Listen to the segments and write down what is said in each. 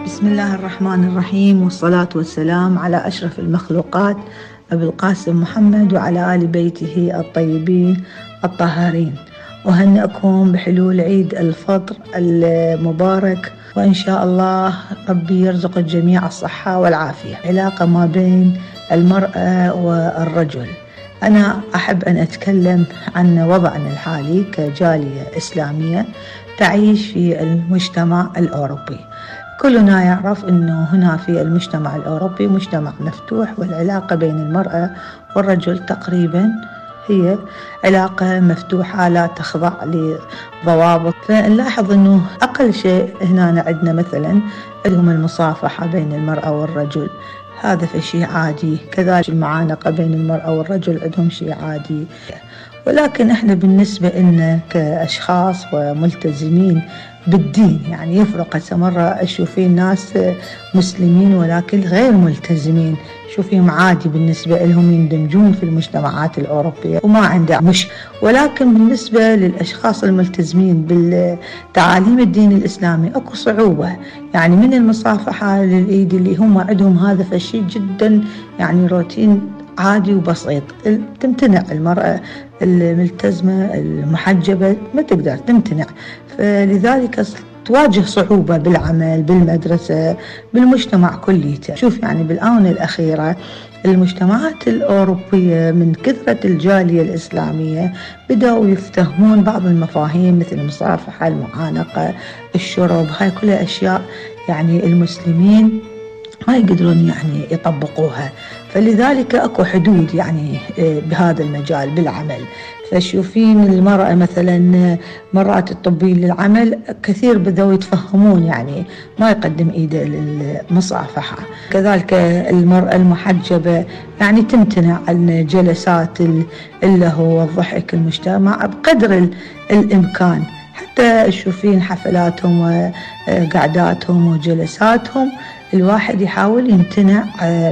بسم الله الرحمن الرحيم، والصلاة والسلام على أشرف المخلوقات أبي القاسم محمد وعلى آل بيته الطيبين الطاهرين. أهنئكم بحلول عيد الفطر المبارك، وإن شاء الله ربي يرزق الجميع الصحة والعافية. علاقة ما بين المرأة والرجل، أنا أحب أن أتكلم عن وضعنا الحالي كجالية إسلامية تعيش في المجتمع الأوروبي. كلنا يعرف أنه هنا في المجتمع الأوروبي مجتمع مفتوح، والعلاقة بين المرأة والرجل تقريبا هي علاقة مفتوحة لا تخضع لضوابط. فنلاحظ أنه أقل شيء هنا عندنا مثلا عندهم المصافحة بين المرأة والرجل، هذا في شيء عادي. كذلك المعانقة بين المرأة والرجل عندهم شيء عادي. ولكن احنا بالنسبة لنا كأشخاص وملتزمين بالدين، يعني يفرق. هسه مرة أشوفين ناس مسلمين ولكن غير ملتزمين، شوفيهم عادي بالنسبة لهم، يندمجون في المجتمعات الأوروبية وما عنده مش. ولكن بالنسبة للأشخاص الملتزمين بالتعاليم الدين الإسلامي أكو صعوبة، يعني من المصافحة للإيد اللي هم عندهم هذا فشي جدا يعني روتين عادي وبسيط. تمتنع المرأة الملتزمة المحجبة، ما تقدر تمتنع، فلذلك تواجه صعوبة بالعمل، بالمدرسة، بالمجتمع كليته. شوف يعني بالآونة الأخيرة المجتمعات الأوروبية من كثرة الجالية الإسلامية بدأوا يفتهمون بعض المفاهيم مثل المصافحة، المعانقة، الشرب، هاي كلها أشياء يعني المسلمين ما يقدرون يعني يطبقوها. فلذلك اكو حدود يعني بهذا المجال بالعمل. فشوفين المرأة مثلا مرات الطبيين للعمل كثير بدأوا يتفهمون يعني ما يقدم ايده للمصافحة. كذلك المرأة المحجبة يعني تمتنع عن جلسات اللهو والضحك المجتمع بقدر الامكان. حتى تشوفين حفلاتهم وقعداتهم وجلساتهم الواحد يحاول يمتنع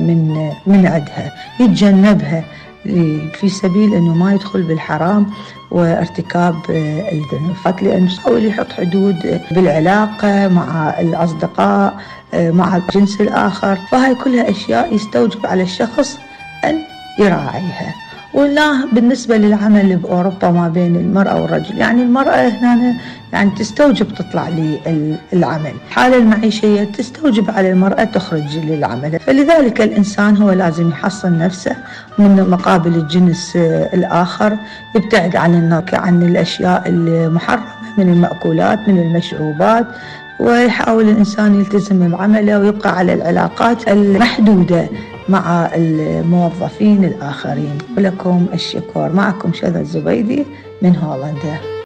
من عدها، يتجنبها في سبيل أنه ما يدخل بالحرام وارتكاب الذنوب. لأنه يحاول يحط حدود بالعلاقة مع الأصدقاء، مع الجنس الآخر. فهاي كلها أشياء يستوجب على الشخص أن يراعيها. ولا بالنسبة للعمل بأوروبا ما بين المرأة والرجل، يعني المرأة هنا يعني تستوجب تطلع للعمل، الحالة المعيشية تستوجب على المرأة تخرج للعمل. فلذلك الإنسان هو لازم يحصن نفسه من مقابل الجنس الآخر، يبتعد عن الأشياء المحرمة من المأكولات، من المشروبات، ويحاول الإنسان يلتزم بعمله ويبقى على العلاقات المحدودة مع الموظفين الآخرين. ولكم الشكر. معكم شذى الزبيدي من هولندا.